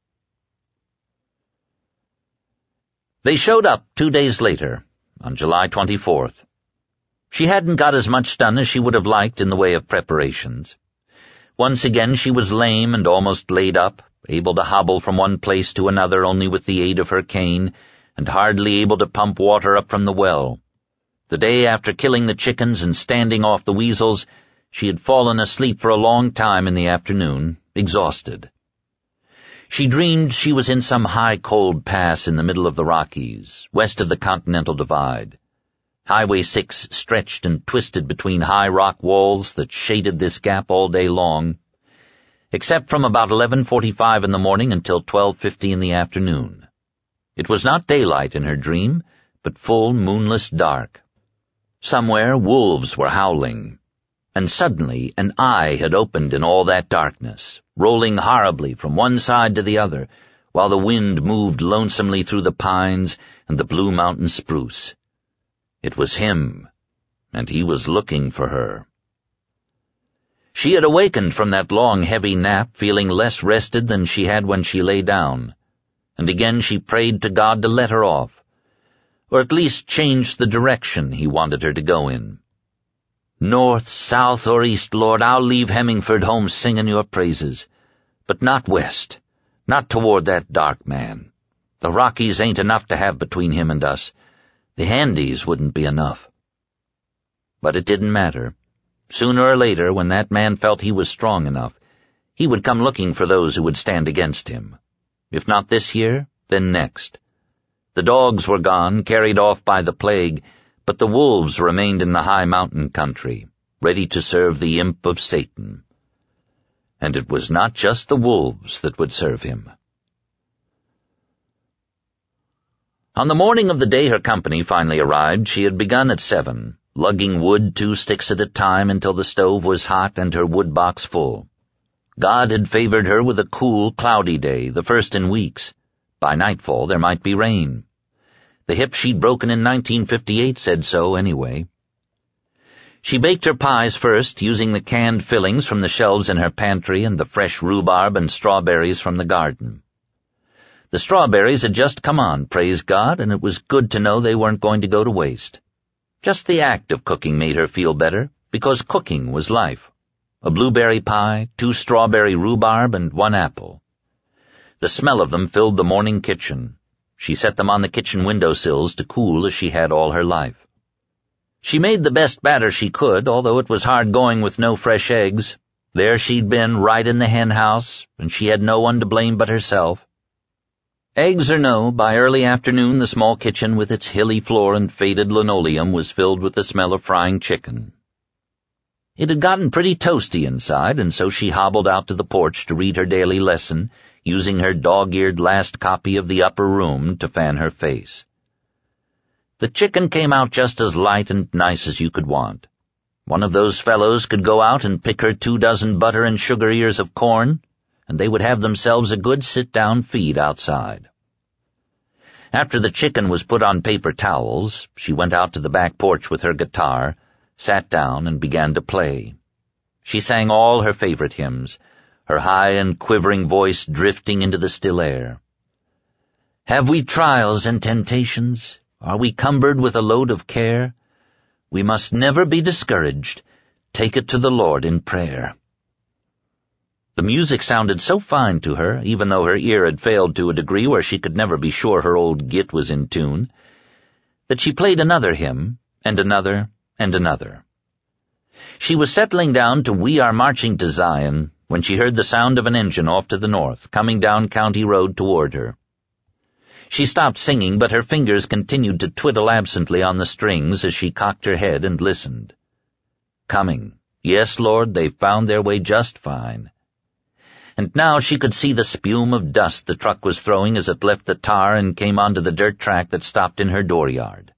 They showed up 2 days later, on July 24th. She hadn't got as much done as she would have liked in the way of preparations. Once again she was lame and almost laid up, able to hobble from one place to another only with the aid of her cane, and hardly able to pump water up from the well. The day after killing the chickens and standing off the weasels, she had fallen asleep for a long time in the afternoon, exhausted. She dreamed she was in some high cold pass in the middle of the Rockies, west of the Continental Divide. Highway 6 stretched and twisted between high rock walls that shaded this gap all day long, except from about 11:45 in the morning until 12:50 in the afternoon. It was not daylight in her dream, but full moonless dark. Somewhere wolves were howling, and suddenly an eye had opened in all that darkness, rolling horribly from one side to the other, while the wind moved lonesomely through the pines and the blue mountain spruce. It was him, and he was looking for her. She had awakened from that long, heavy nap, feeling less rested than she had when she lay down, and again she prayed to God to let her off, or at least change the direction he wanted her to go in. "North, south, or east, Lord, I'll leave Hemingford home singing your praises, but not west, not toward that Dark Man. The Rockies ain't enough to have between him and us. The Andes wouldn't be enough." But it didn't matter. Sooner or later, when that man felt he was strong enough, he would come looking for those who would stand against him. If not this year, then next. The dogs were gone, carried off by the plague, but the wolves remained in the high mountain country, ready to serve the imp of Satan. And it was not just the wolves that would serve him. On the morning of the day her company finally arrived, she had begun at 7, lugging wood 2 sticks at a time until the stove was hot and her wood box full. God had favored her with a cool, cloudy day, the first in weeks. By nightfall there might be rain. The hip she'd broken in 1958 said so anyway. She baked her pies first, using the canned fillings from the shelves in her pantry and the fresh rhubarb and strawberries from the garden. The strawberries had just come on, praise God, and it was good to know they weren't going to go to waste. Just the act of cooking made her feel better, because cooking was life. A blueberry pie, 2 strawberry rhubarb, and 1 apple. The smell of them filled the morning kitchen. She set them on the kitchen windowsills to cool as she had all her life. She made the best batter she could, although it was hard going with no fresh eggs. There she'd been, right in the hen house, and she had no one to blame but herself. Eggs or no, by early afternoon the small kitchen with its hilly floor and faded linoleum was filled with the smell of frying chicken. It had gotten pretty toasty inside, and so she hobbled out to the porch to read her daily lesson, using her dog-eared last copy of The Upper Room to fan her face. The chicken came out just as light and nice as you could want. One of those fellows could go out and pick her 2 dozen butter and sugar ears of corn, and they would have themselves a good sit-down feed outside. After the chicken was put on paper towels, she went out to the back porch with her guitar, sat down, and began to play. She sang all her favorite hymns, her high and quivering voice drifting into the still air. Have we trials and temptations? Are we cumbered with a load of care? We must never be discouraged. Take it to the Lord in prayer. The music sounded so fine to her, even though her ear had failed to a degree where she could never be sure her old git was in tune, that she played another hymn, and another, and another. She was settling down to We Are Marching to Zion when she heard the sound of an engine off to the north, coming down County Road toward her. She stopped singing, but her fingers continued to twiddle absently on the strings as she cocked her head and listened. Coming. Yes, Lord, they found their way just fine. And now she could see the spume of dust the truck was throwing as it left the tar and came onto the dirt track that stopped in her dooryard.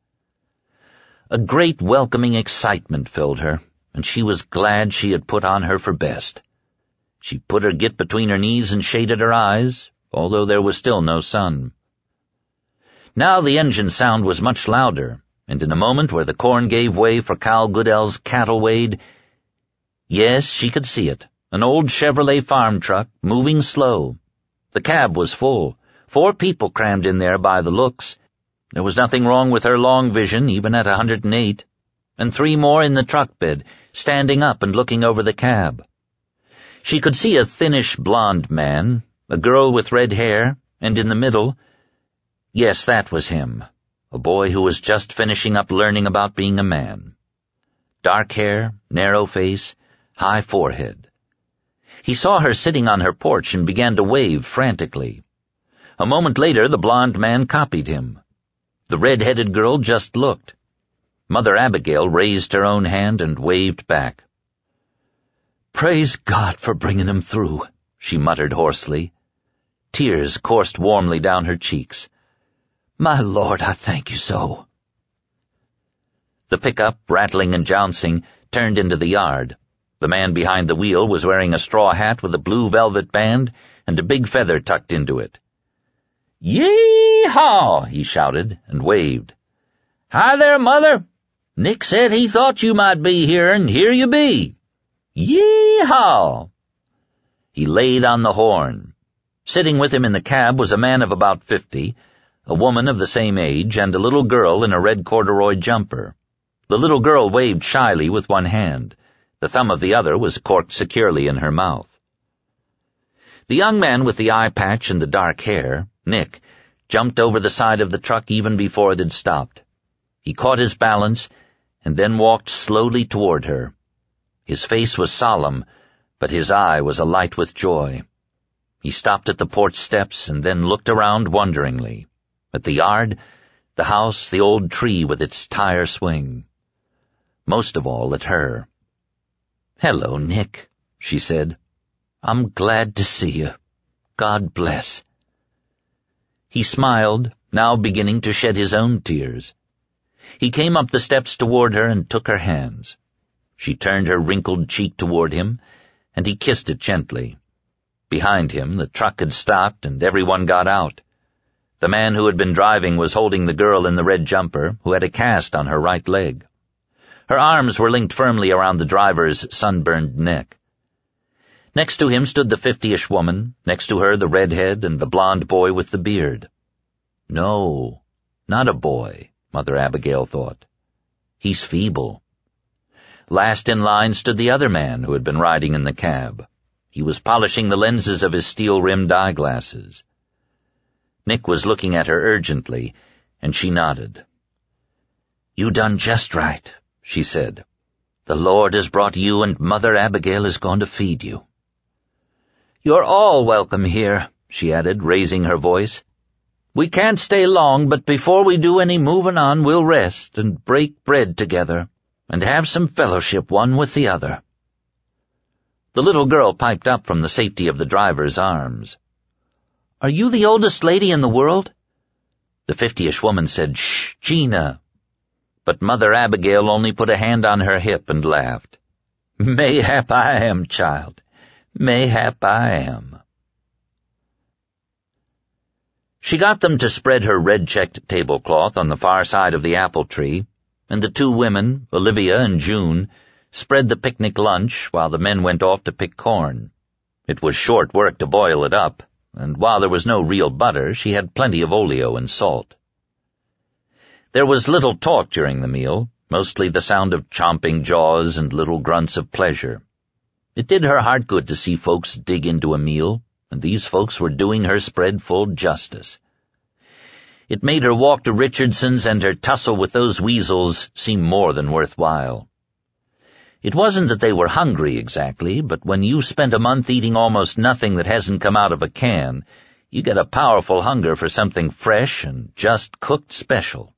A great welcoming excitement filled her, and she was glad she had put on her for best. She put her git between her knees and shaded her eyes, although there was still no sun. Now the engine sound was much louder, and in a moment where the corn gave way for Cal Goodell's cattle wade, yes, she could see it, an old Chevrolet farm truck, moving slow. The cab was full, 4 people crammed in there by the looks. There was nothing wrong with her long vision, even at 108, and 3 more in the truck bed, standing up and looking over the cab. She could see a thinnish blond man, a girl with red hair, and in the middle, yes, that was him, a boy who was just finishing up learning about being a man. Dark hair, narrow face, high forehead. He saw her sitting on her porch and began to wave frantically. A moment later, the blond man copied him. The red-headed girl just looked. Mother Abigail raised her own hand and waved back. Praise God for bringing him through, she muttered hoarsely. Tears coursed warmly down her cheeks. My Lord, I thank you so. The pickup, rattling and jouncing, turned into the yard. The man behind the wheel was wearing a straw hat with a blue velvet band and a big feather tucked into it. Yee-haw! He shouted and waved. Hi there, Mother. Nick said he thought you might be here, and here you be. Yee-haw! He laid on the horn. Sitting with him in the cab was a man of about 50, a woman of the same age, and a little girl in a red corduroy jumper. The little girl waved shyly with one hand. The thumb of the other was corked securely in her mouth. The young man with the eye patch and the dark hair, Nick, jumped over the side of the truck even before it had stopped. He caught his balance and then walked slowly toward her. His face was solemn, but his eye was alight with joy. He stopped at the porch steps and then looked around wonderingly. At the yard, the house, the old tree with its tire swing. Most of all at her. Hello, Nick, she said. I'm glad to see you. God bless. He smiled, now beginning to shed his own tears. He came up the steps toward her and took her hands. She turned her wrinkled cheek toward him, and he kissed it gently. Behind him, the truck had stopped, and everyone got out. The man who had been driving was holding the girl in the red jumper, who had a cast on her right leg. Her arms were linked firmly around the driver's sunburned neck. Next to him stood the 50-ish woman, next to her the redhead and the blond boy with the beard. No, not a boy, Mother Abigail thought. He's feeble. Last in line stood the other man who had been riding in the cab. He was polishing the lenses of his steel-rimmed eyeglasses. Nick was looking at her urgently, and she nodded. "You done just right," she said. "The Lord has brought you, and Mother Abigail is going to feed you." "You're all welcome here," she added, raising her voice. "We can't stay long, but before we do any moving on, we'll rest and break bread together, and have some fellowship one with the other." The little girl piped up from the safety of the driver's arms. "Are you the oldest lady in the world?" The 50-ish woman said, "Shh, Gina." But Mother Abigail only put a hand on her hip and laughed. "Mayhap I am, child. Mayhap I am." She got them to spread her red-checked tablecloth on the far side of the apple tree, and the two women, Olivia and June, spread the picnic lunch while the men went off to pick corn. It was short work to boil it up, and while there was no real butter, she had plenty of oleo and salt. There was little talk during the meal, mostly the sound of chomping jaws and little grunts of pleasure. It did her heart good to see folks dig into a meal, and these folks were doing her spread full justice. It made her walk to Richardson's and her tussle with those weasels seem more than worthwhile. It wasn't that they were hungry exactly, but when you've spent a month eating almost nothing that hasn't come out of a can, you get a powerful hunger for something fresh and just cooked special.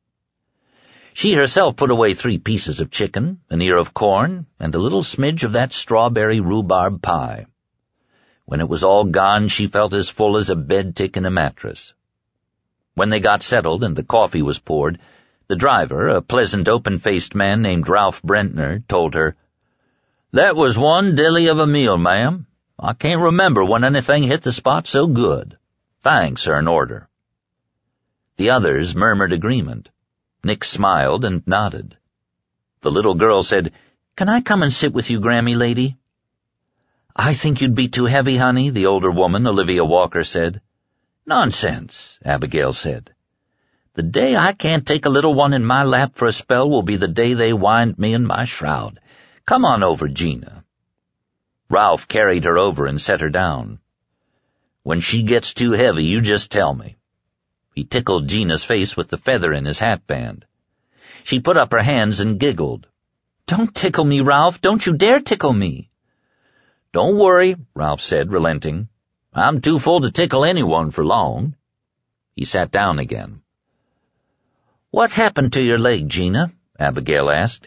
She herself put away 3 pieces of chicken, an ear of corn, and a little smidge of that strawberry rhubarb pie. When it was all gone, she felt as full as a bed tick in a mattress. When they got settled and the coffee was poured, the driver, a pleasant open-faced man named Ralph Brentner, told her, "That was one dilly of a meal, ma'am. I can't remember when anything hit the spot so good. Thanks are in order." The others murmured agreement. Nick smiled and nodded. The little girl said, "Can I come and sit with you, Grammy lady?" "I think you'd be too heavy, honey," the older woman, Olivia Walker, said. "Nonsense," Abigail said. "The day I can't take a little one in my lap for a spell will be the day they wind me in my shroud. Come on over, Gina." Ralph carried her over and set her down. "When she gets too heavy, you just tell me." He tickled Gina's face with the feather in his hatband. She put up her hands and giggled. "Don't tickle me, Ralph. Don't you dare tickle me." "Don't worry," Ralph said, relenting. "I'm too full to tickle anyone for long." He sat down again. "What happened to your leg, Gina?" Abigail asked.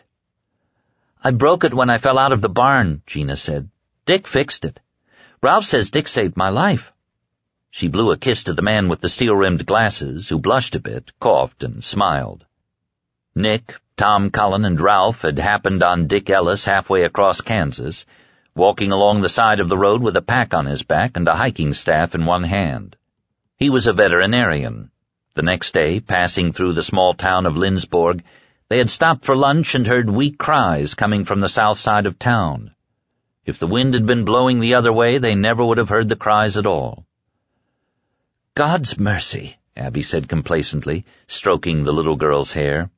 "I broke it when I fell out of the barn," Gina said. "Dick fixed it. Ralph says Dick saved my life." She blew a kiss to the man with the steel-rimmed glasses, who blushed a bit, coughed, and smiled. Nick, Tom Cullen, and Ralph had happened on Dick Ellis halfway across Kansas, walking along the side of the road with a pack on his back and a hiking staff in one hand. He was a veterinarian. The next day, passing through the small town of Lindsborg, they had stopped for lunch and heard weak cries coming from the south side of town. If the wind had been blowing the other way, they never would have heard the cries at all. "God's mercy," Abby said complacently, stroking the little girl's hair.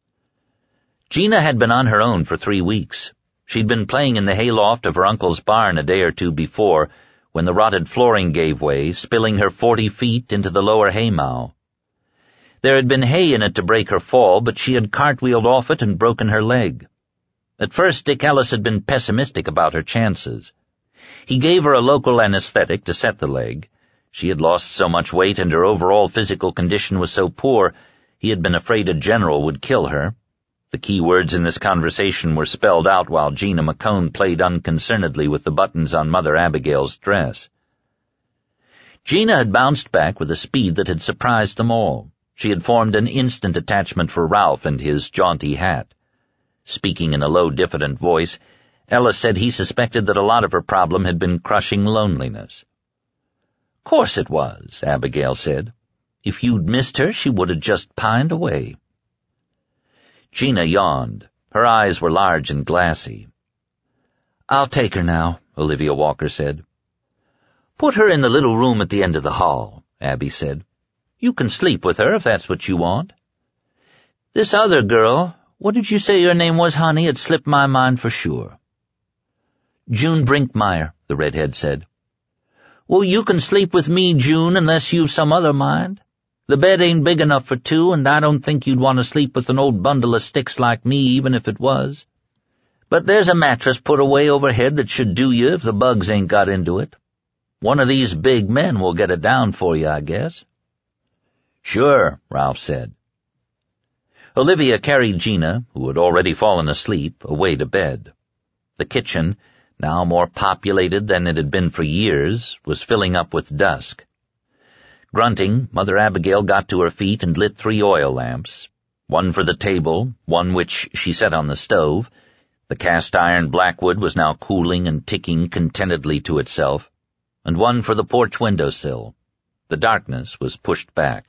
Gina had been on her own for 3 weeks. She'd been playing in the hayloft of her uncle's barn a day or two before, when the rotted flooring gave way, spilling her 40 feet into the lower haymow. There had been hay in it to break her fall, but she had cartwheeled off it and broken her leg. At first Dick Ellis had been pessimistic about her chances. He gave her a local anesthetic to set the leg. She had lost so much weight and her overall physical condition was so poor, he had been afraid a general would kill her. The key words in this conversation were spelled out while Gina McCone played unconcernedly with the buttons on Mother Abigail's dress. Gina had bounced back with a speed that had surprised them all. She had formed an instant attachment for Ralph and his jaunty hat. Speaking in a low, diffident voice, Ellis said he suspected that a lot of her problem had been crushing loneliness. "Course it was," Abigail said. "If you'd missed her, she would have just pined away." Gina yawned. Her eyes were large and glassy. "I'll take her now," Olivia Walker said. "Put her in the little room at the end of the hall," Abby said. "You can sleep with her if that's what you want. This other girl, what did you say your name was, honey? It slipped my mind for sure." "June Brinkmeyer," the redhead said. "Well, you can sleep with me, June, unless you've some other mind. The bed ain't big enough for two, and I don't think you'd want to sleep with an old bundle of sticks like me, even if it was. But there's a mattress put away overhead that should do you if the bugs ain't got into it. One of these big men will get it down for you, I guess." "Sure," Ralph said. Olivia carried Gina, who had already fallen asleep, away to bed. The kitchen, now more populated than it had been for years, was filling up with dusk. Grunting, Mother Abigail got to her feet and lit 3 oil lamps, one for the table, one which she set on the stove. The cast-iron blackwood was now cooling and ticking contentedly to itself, and one for the porch windowsill. The darkness was pushed back.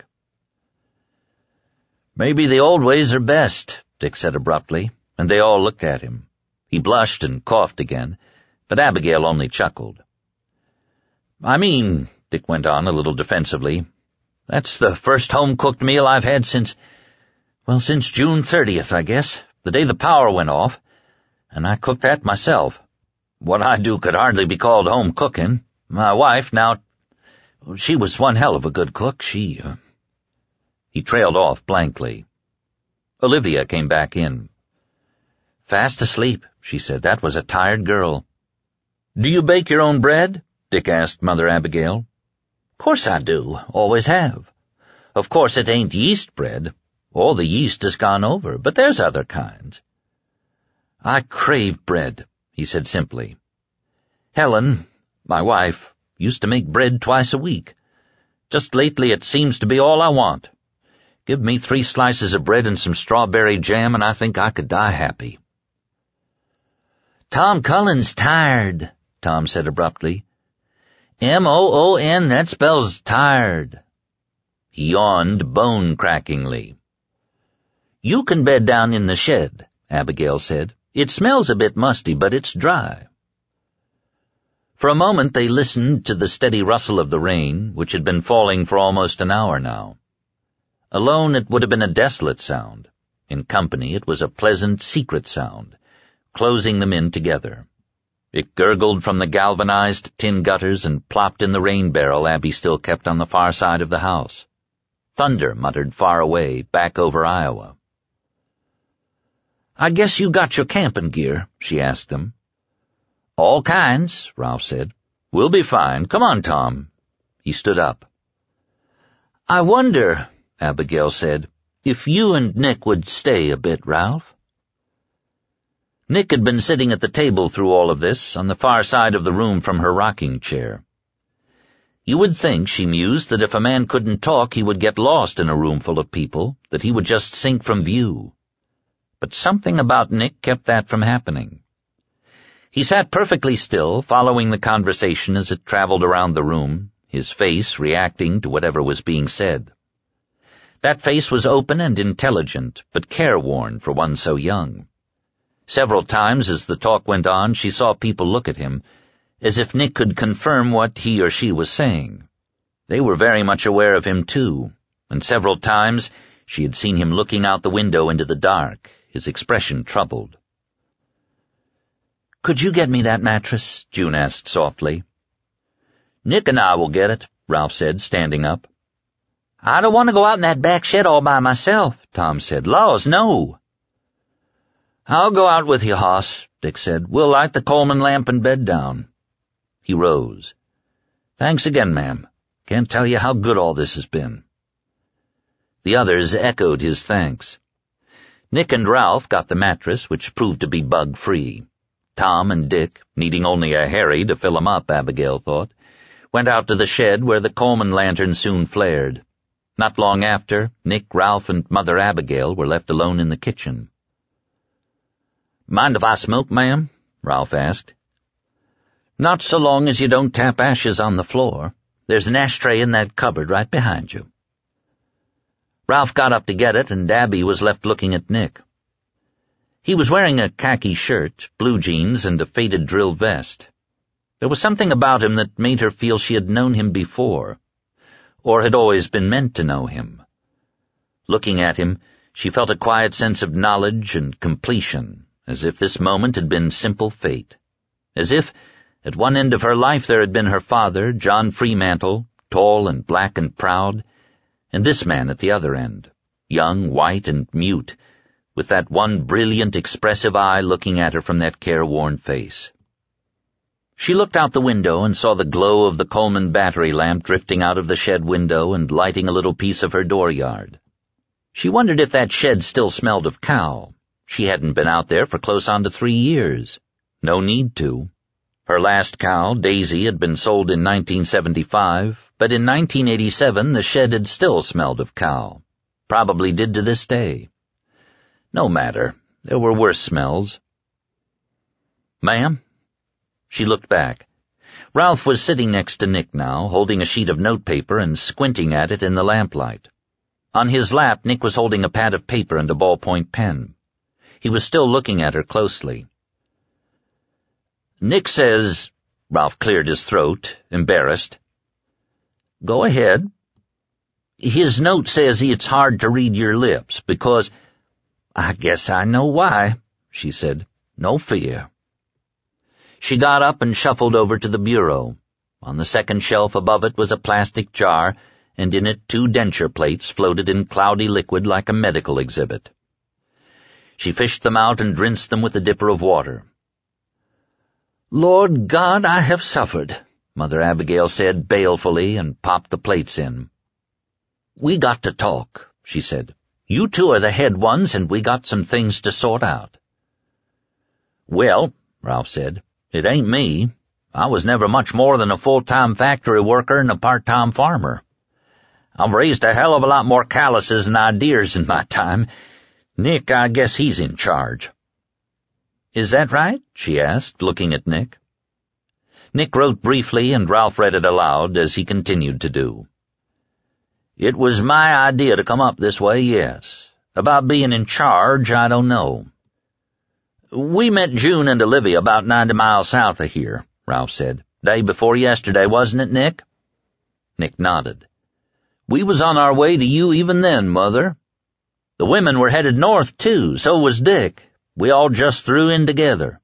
"Maybe the old ways are best," Dick said abruptly, and they all looked at him. He blushed and coughed again, but Abigail only chuckled. "I mean," Dick went on a little defensively, "that's the first home-cooked meal I've had since June 30th, I guess, the day the power went off, and I cooked that myself. What I do could hardly be called home cooking. My wife, now, she was one hell of a good cook. He trailed off blankly. Olivia came back in. "Fast asleep," she said. "That was a tired girl." "Do you bake your own bread?" Dick asked Mother Abigail. "Course I do. Always have. Of course it ain't yeast bread. All the yeast has gone over, but there's other kinds." "I crave bread," he said simply. "Helen, my wife, used to make bread twice a week. Just lately it seems to be all I want. Give me 3 slices of bread and some strawberry jam, and I think I could die happy." "Tom Cullen's tired," Tom said abruptly. M-O-O-N, that spells tired. He yawned bone-crackingly. "You can bed down in the shed," Abigail said. "It smells a bit musty, but it's dry." For a moment they listened to the steady rustle of the rain, which had been falling for almost an hour now. Alone it would have been a desolate sound. In company it was a pleasant, secret sound, closing them in together. It gurgled from the galvanized tin gutters and plopped in the rain barrel Abby still kept on the far side of the house. Thunder muttered far away, back over Iowa. "I guess you got your camping gear?" she asked them. "All kinds," Ralph said. "We'll be fine. Come on, Tom." He stood up. "I wonder," Abigail said, "if you and Nick would stay a bit, Ralph." Nick had been sitting at the table through all of this, on the far side of the room from her rocking chair. You would think, she mused, that if a man couldn't talk he would get lost in a room full of people, that he would just sink from view. But something about Nick kept that from happening. He sat perfectly still, following the conversation as it traveled around the room, his face reacting to whatever was being said. That face was open and intelligent, but careworn for one so young. Several times as the talk went on, she saw people look at him, as if Nick could confirm what he or she was saying. They were very much aware of him, too, and several times she had seen him looking out the window into the dark, his expression troubled. "Could you get me that mattress?" June asked softly. "Nick and I will get it," Ralph said, standing up. "I don't want to go out in that back shed all by myself," Tom said. "Laws, no." "I'll go out with you, hoss," Dick said. "We'll light the Coleman lamp and bed down." He rose. "Thanks again, ma'am. Can't tell you how good all this has been." The others echoed his thanks. Nick and Ralph got the mattress, which proved to be bug-free. Tom and Dick, needing only a Harry to fill him up, Abigail thought, went out to the shed where the Coleman lantern soon flared. Not long after, Nick, Ralph, and Mother Abigail were left alone in the kitchen. "Mind if I smoke, ma'am?" Ralph asked. "Not so long as you don't tap ashes on the floor. There's an ashtray in that cupboard right behind you." Ralph got up to get it, and Abby was left looking at Nick. He was wearing a khaki shirt, blue jeans, and a faded drill vest. There was something about him that made her feel she had known him before, or had always been meant to know him. Looking at him, she felt a quiet sense of knowledge and completion, as if this moment had been simple fate. As if, at one end of her life, there had been her father, John Fremantle, tall and black and proud, and this man at the other end, young, white, and mute, with that one brilliant, expressive eye looking at her from that careworn face. She looked out the window and saw the glow of the Coleman battery lamp drifting out of the shed window and lighting a little piece of her dooryard. She wondered if that shed still smelled of cow. She hadn't been out there for close on to 3 years. No need to. Her last cow, Daisy, had been sold in 1975, but in 1987 the shed had still smelled of cow. Probably did to this day. No matter, there were worse smells. "Ma'am?" She looked back. Ralph was sitting next to Nick now, holding a sheet of notepaper and squinting at it in the lamplight. On his lap, Nick was holding a pad of paper and a ballpoint pen. He was still looking at her closely. "Nick says—" Ralph cleared his throat, embarrassed. "Go ahead." "His note says it's hard to read your lips, because—" "I guess I know why," she said. "No fear." She got up and shuffled over to the bureau. On the second shelf above it was a plastic jar, and in it 2 denture plates floated in cloudy liquid like a medical exhibit. She fished them out and rinsed them with a dipper of water. "Lord God, I have suffered," Mother Abigail said balefully and popped the plates in. "We got to talk," she said. "You 2 are the head ones, and we got some things to sort out." "Well," Ralph said, "it ain't me. I was never much more than a full-time factory worker and a part-time farmer. I've raised a hell of a lot more calluses and ideas in my time. Nick, I guess he's in charge." "Is that right?" she asked, looking at Nick. Nick wrote briefly, and Ralph read it aloud, as he continued to do. "It was my idea to come up this way, yes. About being in charge, I don't know." "We met June and Olivia about 90 miles south of here," Ralph said. "Day before yesterday, wasn't it, Nick?" Nick nodded. "We was on our way to you even then, Mother. The women were headed north, too, so was Dick. We all just threw in together."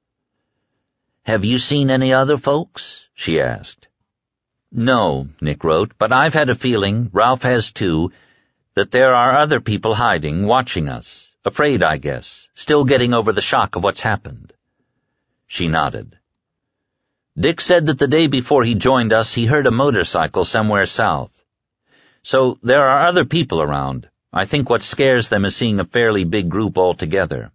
"Have you seen any other folks?" she asked. "No," Nick wrote, "but I've had a feeling, Ralph has too, that there are other people hiding, watching us, afraid, I guess, still getting over the shock of what's happened." She nodded. "Dick said that the day before he joined us he heard a motorcycle somewhere south. So there are other people around. I think what scares them is seeing a fairly big group all together."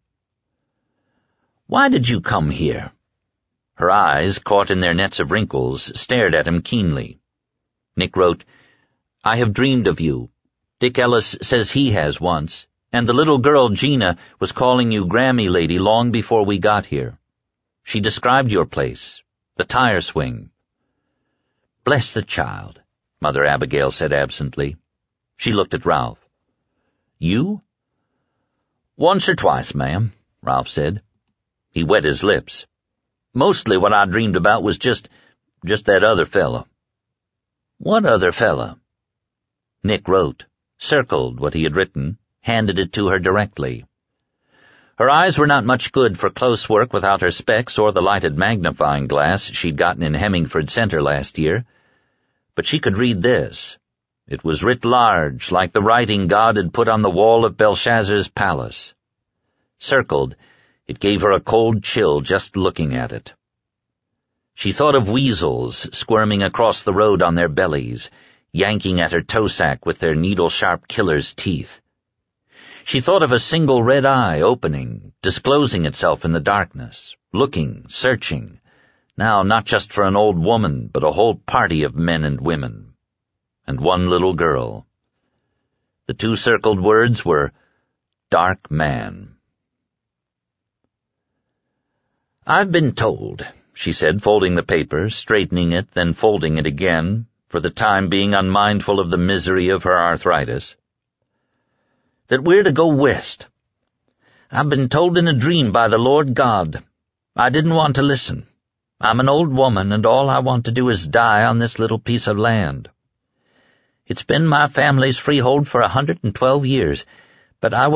"Why did you come here?" Her eyes, caught in their nets of wrinkles, stared at him keenly. Nick wrote, "I have dreamed of you. Dick Ellis says he has once, and the little girl Gina was calling you Grammy Lady long before we got here. She described your place, the tire swing." "Bless the child," Mother Abigail said absently. She looked at Ralph. "You?" "Once or twice, ma'am," Ralph said. He wet his lips. "Mostly what I dreamed about was just that other fella." "What other fella?" Nick wrote, circled what he had written, handed it to her directly. Her eyes were not much good for close work without her specs or the lighted magnifying glass she'd gotten in Hemmingford Center last year, but she could read this. It was writ large, like the writing God had put on the wall of Belshazzar's palace. Circled, it gave her a cold chill just looking at it. She thought of weasels squirming across the road on their bellies, yanking at her toe sack with their needle-sharp killer's teeth. She thought of a single red eye opening, disclosing itself in the darkness, looking, searching, now not just for an old woman, but a whole party of men and women. And one little girl. The 2 circled words were, "Dark Man." "I've been told," she said, folding the paper, straightening it, then folding it again, for the time being unmindful of the misery of her arthritis, "that we're to go west. "I've been told in a dream by the Lord God. I didn't want to listen. I'm an old woman, and all I want to do is die on this little piece of land. It's been my family's freehold for 112 years, but I